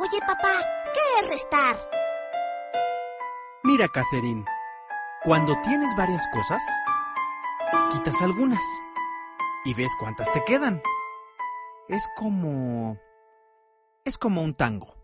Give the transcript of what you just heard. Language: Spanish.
Oye, papá, ¿qué es restar? Mira, Catherine, cuando tienes varias cosas, quitas algunas y ves cuántas te quedan. Es como un tango.